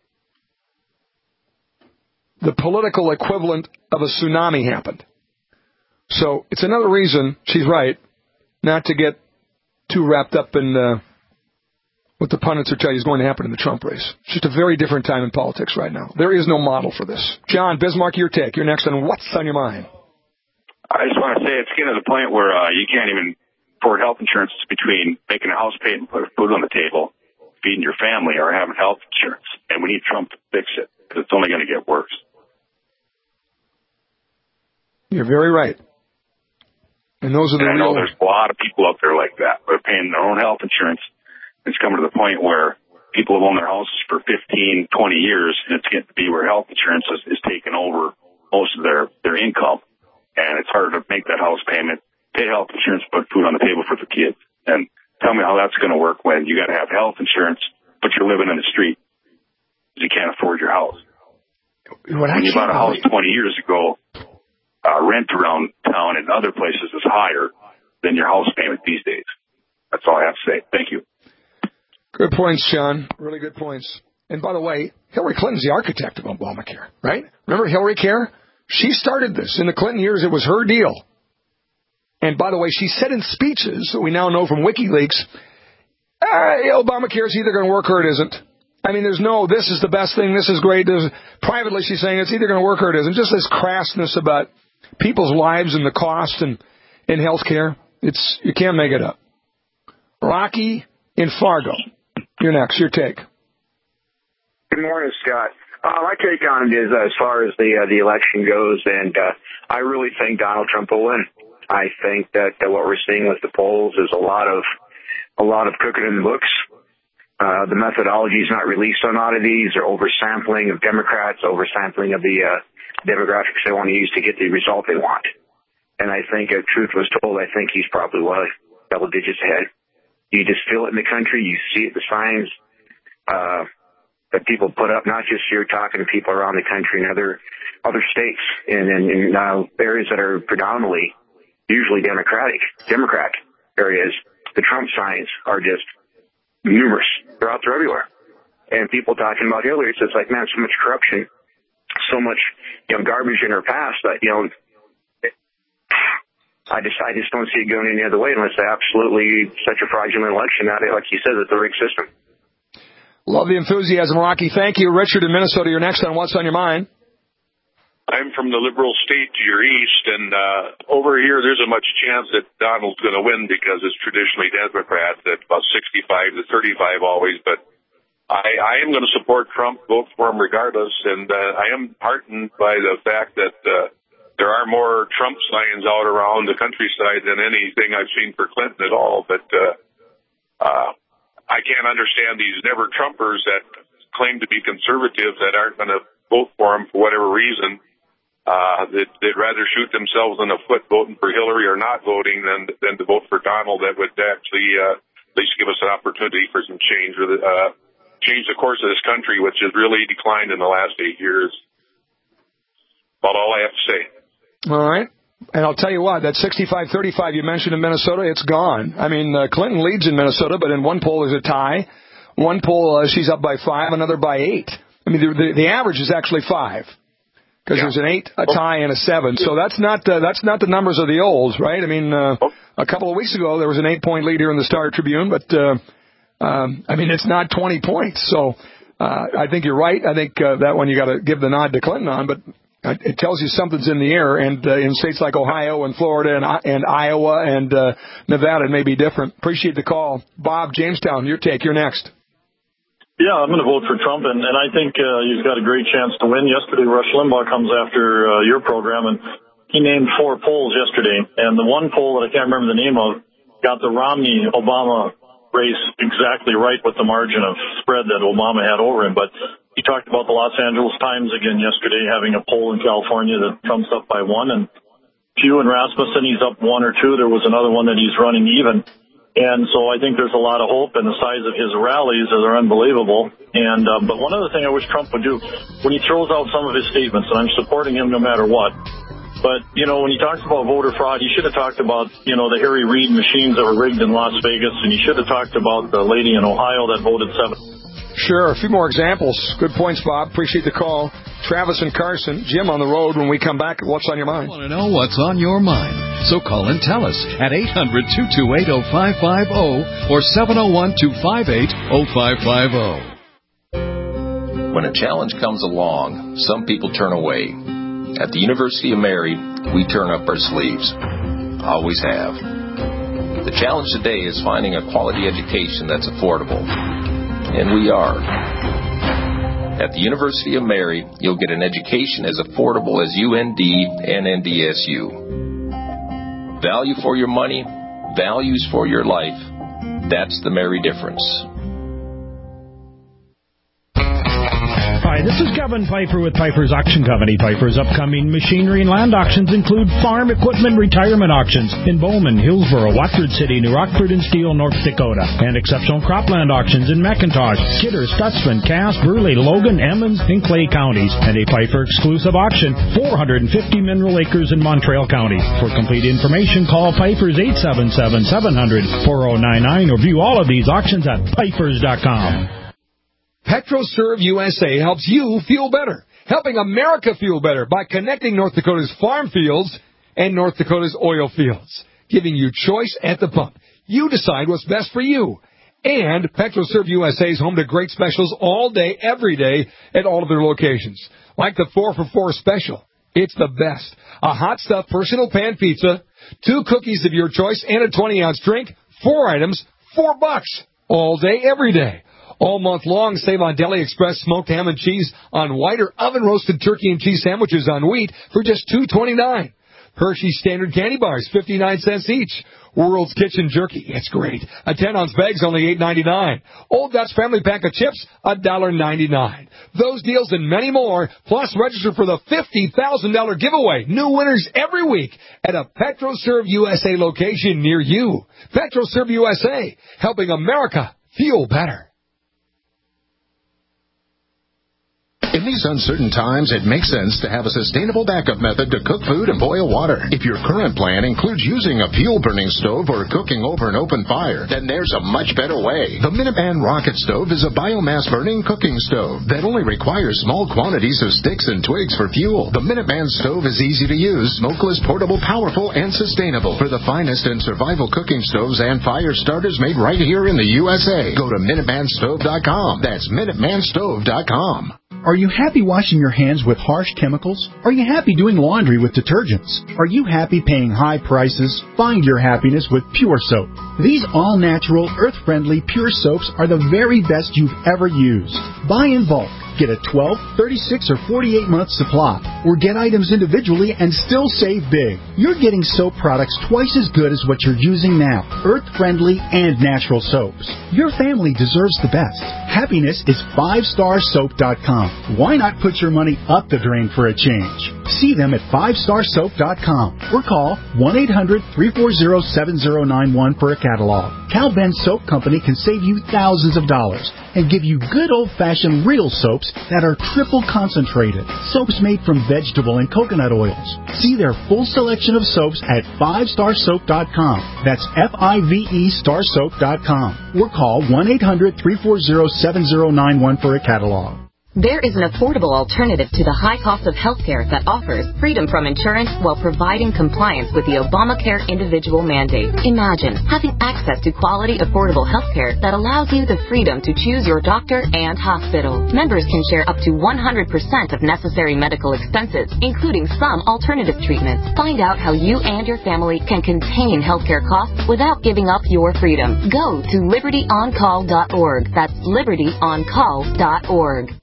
The political equivalent of a tsunami happened. So it's another reason, she's right, not to get too wrapped up in uh, what the pundits are telling you is going to happen in the Trump race. It's just a very different time in politics right now. There is no model for this. John, Bismarck, your take. You're next on What's on Your Mind.
I just want to say it's getting to the point where uh, you can't even afford health insurance between making a house payment and putting food on the table, feeding your family, or having health insurance. And we need Trump to fix it because it's only going to get worse.
You're very right. And those are the
and I know
real...
there's a lot of people out there like that. They're paying their own health insurance. It's coming to the point where people have owned their houses for fifteen, twenty years, and it's getting to be where health insurance is, is taking over most of their, their income. And it's harder to make that house payment, pay health insurance, put food on the table for the kids. And tell me how that's going to work when you got to have health insurance, but you're living in the street. You can't afford your house.
When,
when you bought a house twenty years ago, uh, rent around town and other places is higher than your house payment these days. That's all I have to say. Thank you.
Good points, Sean. Really good points. And by the way, Hillary Clinton's the architect of Obamacare, right? Remember Hillary Care? She started this. In the Clinton years, it was her deal. And by the way, she said in speeches that we now know from WikiLeaks, uh, Obamacare is either going to work or it isn't. I mean, there's no, this is the best thing, this is great. There's, privately, she's saying it's either going to work or it isn't. Just this crassness about people's lives and the cost and in health care. It's, you can't make it up. Rocky in Fargo. You're next. Your take.
Good morning, Scott. Uh, my take on it is uh, as far as the uh, the election goes, and uh, I really think Donald Trump will win. I think that uh, what we're seeing with the polls is a lot of a lot of cooking in the books. Uh, the methodology is not released on a lot of these, or oversampling of Democrats, oversampling of the uh, demographics they want to use to get the result they want. And I think if truth was told, I think he's probably well double digits ahead. You just feel it in the country. You see it, the signs uh, that people put up, not just here talking to people around the country and other other states and in, in uh, areas that are predominantly usually Democratic, Democrat areas. The Trump signs are just numerous. They're out there everywhere. And people talking about Hillary, so it's like, man, so much corruption, so much, you know, garbage in her past that, you know, I just I just don't see it going any other way unless they absolutely such a fraudulent election out there, like you said, it's a rigged system.
Love the enthusiasm, Rocky. Thank you. Richard in Minnesota, you're next on What's on Your Mind.
I'm from the liberal state to your east, and uh, over here there's a much chance that Donald's going to win because it's traditionally Democrat, at about sixty-five to thirty-five always, but I, I am going to support Trump, vote for him regardless, and uh, I am heartened by the fact that uh, there are more Trump signs out around the countryside than anything I've seen for Clinton at all. But uh, uh, I can't understand these never-Trumpers that claim to be conservatives that aren't going to vote for him for whatever reason. Uh, they'd, they'd rather shoot themselves in the foot voting for Hillary or not voting than than to vote for Donald. That would actually uh, at least give us an opportunity for some change, or uh, change the course of this country, which has really declined in the last eight years. About all I have to say.
All right. And I'll tell you what, that sixty-five thirty-five you mentioned in Minnesota, it's gone. I mean, uh, Clinton leads in Minnesota, but in one poll there's a tie. One poll, uh, she's up by five, another by eight. I mean, the, the, the average is actually five. Because yeah. There's an eight, a tie, and a seven. So that's not uh, that's not the numbers of the olds, right? I mean, uh, a couple of weeks ago there was an eight-point lead here in the Star Tribune, but, uh, um, I mean, it's not twenty points. So uh, I think you're right. I think uh, that one you got to give the nod to Clinton on, but it tells you something's in the air, and uh, in states like Ohio and Florida and, and Iowa and uh, Nevada, it may be different. Appreciate the call. Bob, Jamestown, your take. You're next.
Yeah, I'm going to vote for Trump, and, and I think uh, he's got a great chance to win. Yesterday, Rush Limbaugh comes after uh, your program, and he named four polls yesterday, and the one poll that I can't remember the name of got the Romney-Obama race exactly right with the margin of spread that Obama had over him, but he talked about the Los Angeles Times again yesterday, having a poll in California that Trump's up by one, and Pugh and Rasmussen, he's up one or two. There was another one that he's running even. And so I think there's a lot of hope, and the size of his rallies are unbelievable. And uh, but one other thing I wish Trump would do, when he throws out some of his statements, and I'm supporting him no matter what, but, you know, when he talks about voter fraud, he should have talked about, you know, the Harry Reid machines that were rigged in Las Vegas, and he should have talked about the lady in Ohio that voted seven.
Sure, a few more examples. Good points, Bob. Appreciate the call. Travis and Carson, Jim on the road when we come back. What's on your mind?
I want to know what's on your mind. So call and tell us at eight hundred, two two eight, oh five five oh or seven oh one, two five eight, oh five five oh.
When a challenge comes along, some people turn away. At the University of Mary, we turn up our sleeves. Always have. The challenge today is finding a quality education that's affordable. And we are. At the University of Mary, you'll get an education as affordable as U N D and N D S U. Value for your money, values for your life. That's the Mary difference.
Hi, this is Kevin Piper with Piper's Auction Company. Piper's upcoming machinery and land auctions include farm equipment retirement auctions in Bowman, Hillsboro, Watford City, New Rockford, and Steele, North Dakota, and exceptional cropland auctions in McIntosh, Kidder, Stutzman, Cass, Burley, Logan, Emmons, and Clay counties, and a Piper exclusive auction, four hundred fifty mineral acres in Montreal County. For complete information, call Piper's eight seven seven, seven hundred, four oh nine nine or view all of these auctions at pipers dot com.
PetroServe U S A helps you feel better, helping America feel better by connecting North Dakota's farm fields and North Dakota's oil fields, giving you choice at the pump. You decide what's best for you. And PetroServe U S A is home to great specials all day, every day at all of their locations, like the four for four special. It's the best. A hot stuff personal pan pizza, two cookies of your choice, and a twenty-ounce drink. Four items, four bucks, all day, every day. All month long, save on Deli Express smoked ham and cheese on white or oven-roasted turkey and cheese sandwiches on wheat for just two dollars and twenty-nine cents. Hershey's Standard Candy Bars, fifty-nine cents each. World's Kitchen Jerky, it's great. A ten-ounce bag's only eight ninety-nine. Old Dutch Family Pack of Chips, one dollar ninety-nine. Those deals and many more, plus register for the fifty thousand dollars giveaway. New winners every week at a PetroServe U S A location near you. PetroServe U S A, helping America feel better.
In these uncertain times, it makes sense to have a sustainable backup method to cook food and boil water. If your current plan includes using a fuel-burning stove or cooking over an open fire, then there's a much better way. The Minuteman Rocket Stove is a biomass-burning cooking stove that only requires small quantities of sticks and twigs for fuel. The Minuteman Stove is easy to use, smokeless, portable, powerful, and sustainable. For the finest in survival cooking stoves and fire starters made right here in the U S A, go to Minuteman Stove dot com. That's Minuteman Stove dot com.
Are you happy washing your hands with harsh chemicals? Are you happy doing laundry with detergents? Are you happy paying high prices? Find your happiness with Pure Soap. These all-natural, earth-friendly Pure Soaps are the very best you've ever used. Buy in bulk. Get a twelve, thirty-six, or forty-eight month supply, or get items individually and still save big. You're getting soap products twice as good as what you're using now, earth-friendly and natural soaps. Your family deserves the best. Happiness is five star soap dot com. Why not put your money up the drain for a change? See them at five star soap dot com or call one eight hundred, three four zero, seven zero nine one for a catalog. Cal Ben Soap Company can save you thousands of dollars and give you good old-fashioned real soaps that are triple concentrated. Soaps made from vegetable and coconut oils. See their full selection of soaps at five star soap dot com. That's F I V E star soap dot com. Or call one eight hundred, three four zero, seven zero nine one for a catalog.
There is an affordable alternative to the high cost of healthcare that offers freedom from insurance while providing compliance with the Obamacare individual mandate. Imagine having access to quality, affordable healthcare that allows you the freedom to choose your doctor and hospital. Members can share up to one hundred percent of necessary medical expenses, including some alternative treatments. Find out how you and your family can contain healthcare costs without giving up your freedom. Go to liberty on call dot org. That's liberty on call dot org.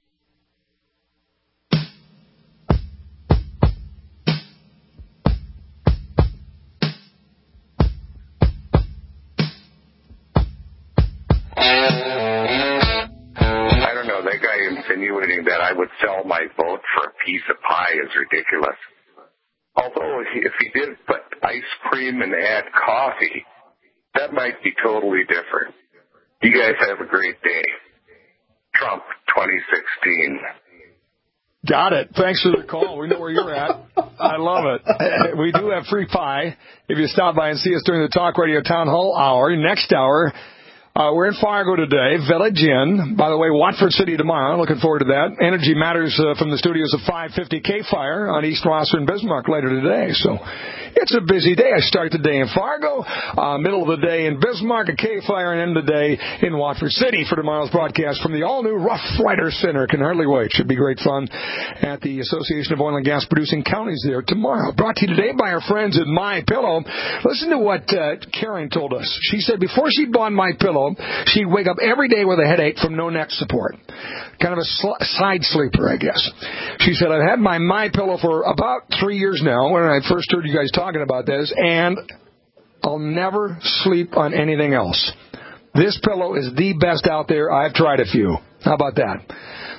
I don't know, that guy insinuating that I would sell my vote for a piece of pie is ridiculous. Although if he did put ice cream and add coffee, that might be totally different. You guys have a great day. Trump twenty sixteen.
Got it. Thanks for the call. We know where you're at. I love it. We do have free pie if you stop by and see us during the Talk Radio Town Hall Hour. Next hour, Uh, we're in Fargo today, Village Inn. By the way, Watford City tomorrow. Looking forward to that. Energy Matters uh, from the studios of five fifty K-Fire on East Rosser and Bismarck later today. So it's a busy day. I start the day in Fargo, uh, middle of the day in Bismarck, at K-Fire, and end the day in Watford City for tomorrow's broadcast from the all-new Rough Rider Center. Can hardly wait. Should be great fun at the Association of Oil and Gas Producing Counties there tomorrow. Brought to you today by our friends at My Pillow. Listen to what uh, Karen told us. She said before she bought My Pillow, she'd wake up every day with a headache from no neck support. Kind of a sl- side sleeper, I guess. She said, I've had my My Pillow for about three years now when I first heard you guys talking about this, and I'll never sleep on anything else. This pillow is the best out there. I've tried a few. How about that?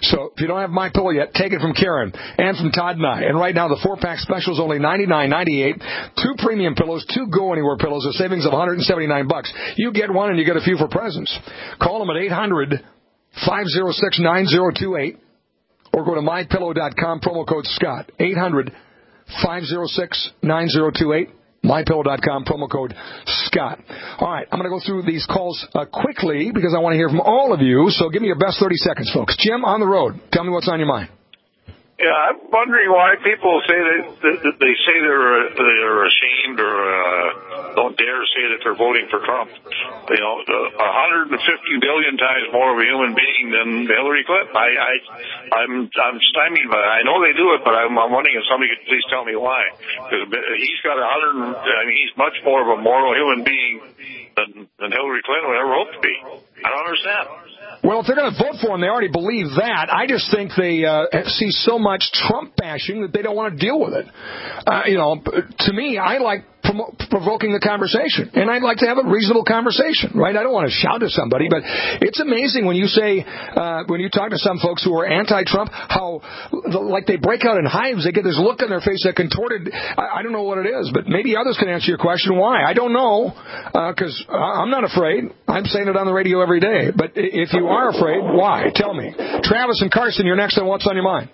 So if you don't have My Pillow yet, take it from Karen and from Todd and I. And right now, the four-pack special is only ninety-nine ninety-eight. Two premium pillows, two Go Anywhere pillows, a savings of one hundred seventy-nine bucks. You get one and you get a few for presents. Call them at eight hundred, five oh six, nine oh two eight or go to my pillow dot com, promo code Scott. eight hundred, five oh six, nine oh two eight. my pillow dot com, promo code Scott. All right, I'm going to go through these calls uh, quickly because I want to hear from all of you. So give me your best thirty seconds, folks. Jim, on the road. Tell me what's on your mind.
Yeah, I'm wondering why people say that, that, that they say they're uh, they're ashamed or uh, don't dare say that they're voting for Trump. You know, uh, one hundred fifty billion times more of a human being than Hillary Clinton. I, I I'm I'm stymied by it. I know they do it, but I'm, I'm wondering if somebody could please tell me why. Because he's got a hundred. I mean, he's much more of a moral human being than than Hillary Clinton would ever hope to be. I don't understand.
Well, if they're going to vote for him, they already believe that. I just think they uh, see so much Trump bashing that they don't want to deal with it. Uh, you know, to me, I like promo- provoking the conversation, and I'd like to have a reasonable conversation, right? I don't want to shout at somebody, but it's amazing when you say, uh, when you talk to some folks who are anti-Trump, how like they break out in hives. They get this look on their face that contorted. I, I don't know what it is, but maybe others can answer your question. Why? I don't know, because uh, I'm not afraid. I'm saying it on the radio every day. But if you are afraid, why? Tell me. Travis and Carson, you're next on What's on Your Mind.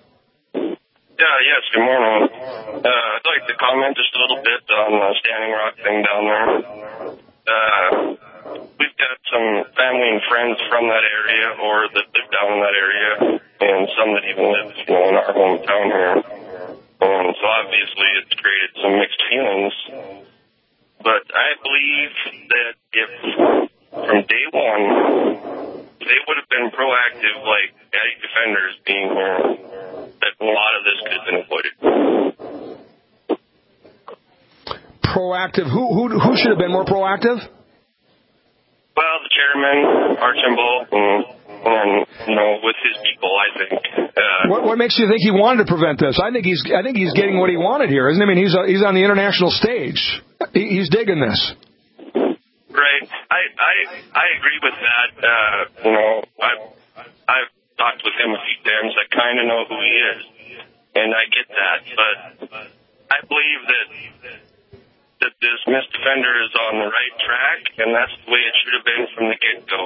Yeah, yes, good morning. Uh, I'd like to comment just a little bit on the Standing Rock thing down there. Uh, we've got some family and friends from that area or that live down in that area, and some that even live, you know, in our hometown here. And so obviously it's created some mixed feelings. But I believe that if from day one they would have been proactive like Daddy Defenders being here, that a lot of this could have been avoided.
Proactive? Who who who should have been more proactive?
Well, the chairman, Archambault, and, and you know, with his people, I think. Uh,
what what makes you think he wanted to prevent this? I think he's I think he's getting what he wanted here, isn't he? I mean, he's uh, he's on the international stage. He, he's digging this.
Right. I I I agree with that. Uh, you know, I've I've talked with him a few times. I kind of know who he is, and I get that. But I believe that that this Miss Defender is on the right track, and that's the way it should have been from the get-go.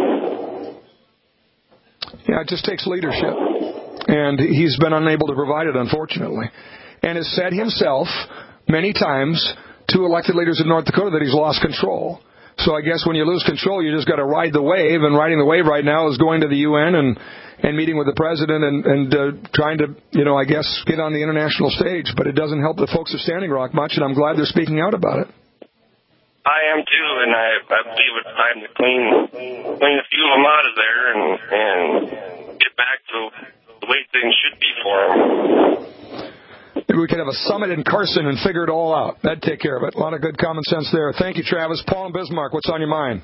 Yeah, it just takes leadership, and he's been unable to provide it, unfortunately, and has said himself many times to elected leaders in North Dakota that he's lost control. So I guess when you lose control, you just got to ride the wave, and riding the wave right now is going to the U N and, and meeting with the president and, and uh, trying to, you know, I guess, get on the international stage. But it doesn't help the folks of Standing Rock much, and I'm glad they're speaking out about it.
I am too, and I, I believe it's time to clean, clean a few of them out of there and, and get back to the way things should be for them.
Maybe we could have a summit in Carson and figure it all out. That'd take care of it. A lot of good common sense there. Thank you, Travis. Paul and Bismarck, what's on your mind?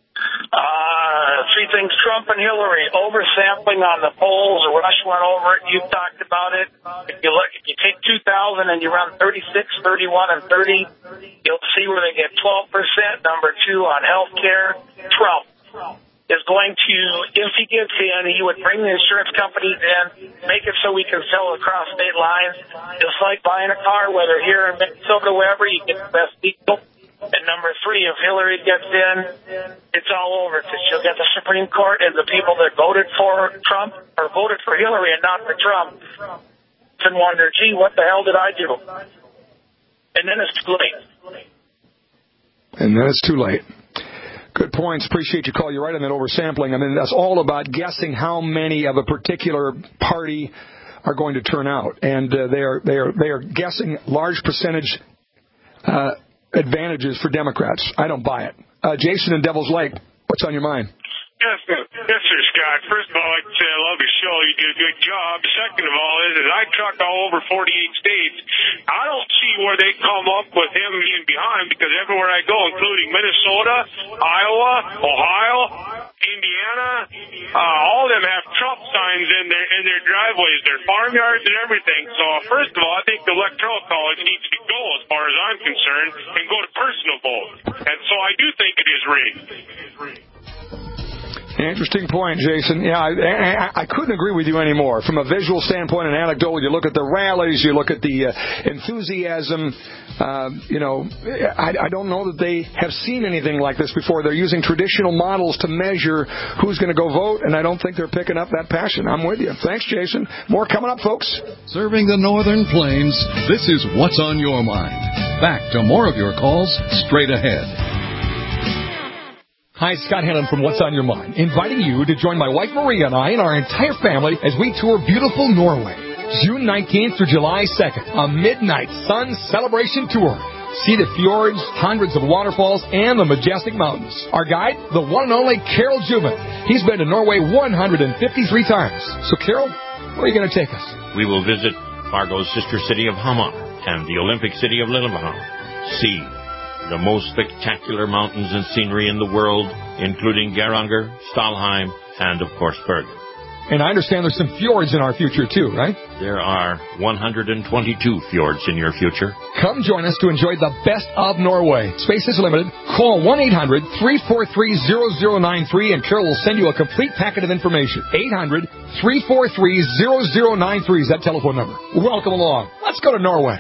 Uh, three things. Trump and Hillary, oversampling on the polls. Rush went over it. You've talked about it. If you look, if you take two thousand and you run thirty-six, thirty-one, and thirty, you'll see where they get twelve percent. Number two on health care. Trump is going to, if he gets in, he would bring the insurance companies in, make it so we can sell across state lines, just like buying a car, whether here in Minnesota or wherever, you get the best deal. And number three, if Hillary gets in, it's all over, because she'll get the Supreme Court, and the people that voted for Trump or voted for Hillary and not for Trump can wonder, gee, what the hell did I do? And then it's too late.
And then it's too late. Good points. Appreciate your call. You're right on that oversampling. I mean, that's all about guessing how many of a particular party are going to turn out, and uh, they are they are they are guessing large percentage uh, advantages for Democrats. I don't buy it. Uh, Jason in Devil's Lake, what's on your mind?
Yes, sir. Yes, sir, Scott. First of all, I'd say I love your show. You do a good job. Second of all, is that I truck all over forty-eight states. I don't see where they come up with him being behind, because everywhere I go, including Minnesota, Iowa, Ohio, Indiana, uh, all of them have Trump signs in their in their driveways, their farmyards, and everything. So, first of all, I think the Electoral College needs to go, as far as I'm concerned, and go to personal vote. And so I do think it is rigged.
Interesting point, Jason. Yeah, I, I, I couldn't agree with you anymore. From a visual standpoint and anecdotal, you look at the rallies, you look at the uh, enthusiasm. Uh, you know, I, I don't know that they have seen anything like this before. They're using traditional models to measure who's going to go vote, and I don't think they're picking up that passion. I'm with you. Thanks, Jason. More coming up, folks.
Serving the Northern Plains, this is What's on Your Mind. Back to more of your calls straight ahead.
Hi, Scott Hannon from What's on Your Mind, inviting you to join my wife Maria and I and our entire family as we tour beautiful Norway. June nineteenth through July second, a midnight sun celebration tour. See the fjords, hundreds of waterfalls, and the majestic mountains. Our guide, the one and only Carol Jubin. He's been to Norway one hundred fifty-three times. So, Carol, where are you going to take us?
We will visit Fargo's sister city of Hamar and the Olympic city of Lillehammer. See the most spectacular mountains and scenery in the world, including Geiranger, Stalheim, and, of course, Bergen.
And I understand there's some fjords in our future, too, right?
There are one hundred twenty-two fjords in your future.
Come join us to enjoy the best of Norway. Space is limited. Call one eight hundred three four three zero zero nine three and Carol will send you a complete packet of information. eight hundred three four three zero zero nine three is that telephone number. Welcome along. Let's go to Norway.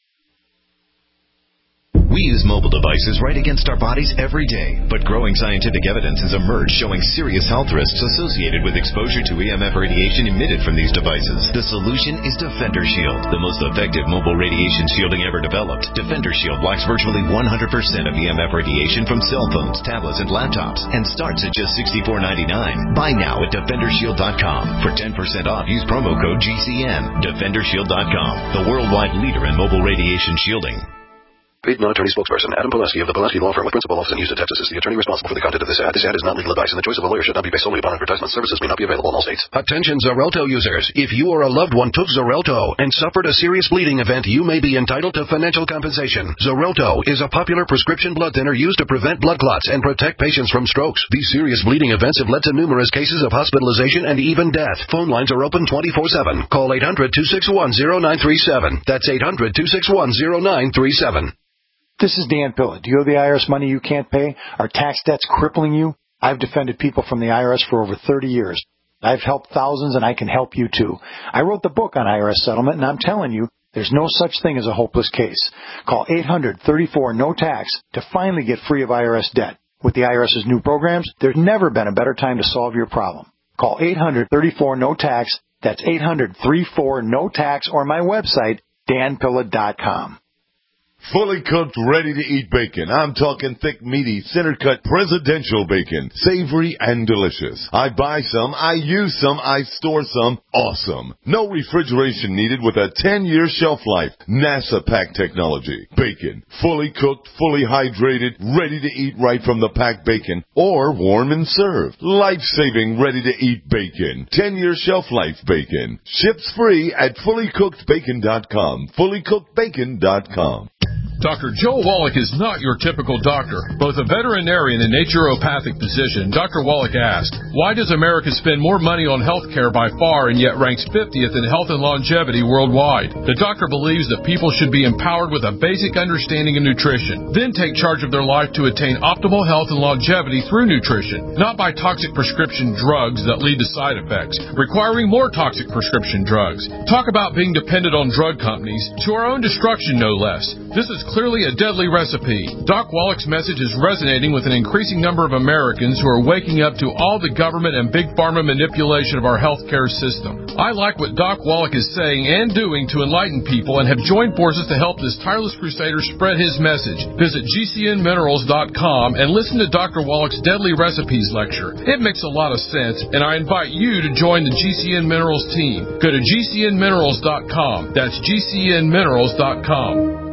We use mobile devices right against our bodies every day, but growing scientific evidence has emerged showing serious health risks associated with exposure to E M F radiation emitted from these devices. The solution is Defender Shield, the most effective mobile radiation shielding ever developed. Defender Shield blocks virtually one hundred percent of E M F radiation from cell phones, tablets, and laptops, and starts at just sixty-four ninety-nine. Buy now at defender shield dot com. For ten percent off, use promo code G C N. defender shield dot com, the worldwide leader in mobile radiation shielding.
Paid non-attorney spokesperson Adam Pileski of the Pileski Law Firm with principal office in Houston, Texas is the attorney responsible for the content of this ad. This ad is not legal advice, and the choice of a lawyer should not be based solely upon advertisement. Services may not be available in all states.
Attention Xarelto users. If you or a loved one took Xarelto and suffered a serious bleeding event, you may be entitled to financial compensation. Xarelto is a popular prescription blood thinner used to prevent blood clots and protect patients from strokes. These serious bleeding events have led to numerous cases of hospitalization and even death. Phone lines are open twenty-four seven. Call eight hundred two six one zero nine three seven. That's eight hundred two six one zero nine three seven.
This is Dan Pilla. Do you owe the I R S money you can't pay? Are tax debts crippling you? I've defended people from the I R S for over thirty years. I've helped thousands, and I can help you too. I wrote the book on I R S settlement, and I'm telling you, there's no such thing as a hopeless case. Call eight hundred thirty-four no tax to finally get free of I R S debt. With the IRS's new programs, there's never been a better time to solve your problem. Call eight hundred thirty-four no tax. That's eight hundred thirty-four no tax, or my website, dan pilla dot com.
Fully cooked, ready-to-eat bacon. I'm talking thick, meaty, center-cut presidential bacon. Savory and delicious. I buy some, I use some, I store some. Awesome. No refrigeration needed with a ten-year shelf life. NASA pack technology. Bacon. Fully cooked, fully hydrated, ready to eat right from the packed bacon. Or warm and served. Life-saving, ready-to-eat bacon. ten-year shelf life bacon. Ships free at fully cooked bacon dot com. fully cooked bacon dot com.
Doctor Joe Wallach is not your typical doctor. Both a veterinarian and naturopathic physician, Doctor Wallach asked, why does America spend more money on health care by far and yet ranks fiftieth in health and longevity worldwide? The doctor believes that people should be empowered with a basic understanding of nutrition, then take charge of their life to attain optimal health and longevity through nutrition, not by toxic prescription drugs that lead to side effects, requiring more toxic prescription drugs. Talk about being dependent on drug companies, to our own destruction no less. This is clearly a deadly recipe. Doc Wallach's message is resonating with an increasing number of Americans who are waking up to all the government and big pharma manipulation of our healthcare system. I like what Doc Wallach is saying and doing to enlighten people and have joined forces to help this tireless crusader spread his message. Visit G C N minerals dot com and listen to Doctor Wallach's Deadly Recipes lecture. It makes a lot of sense, and I invite you to join the G C N Minerals team. Go to G C N minerals dot com. That's G C N minerals dot com.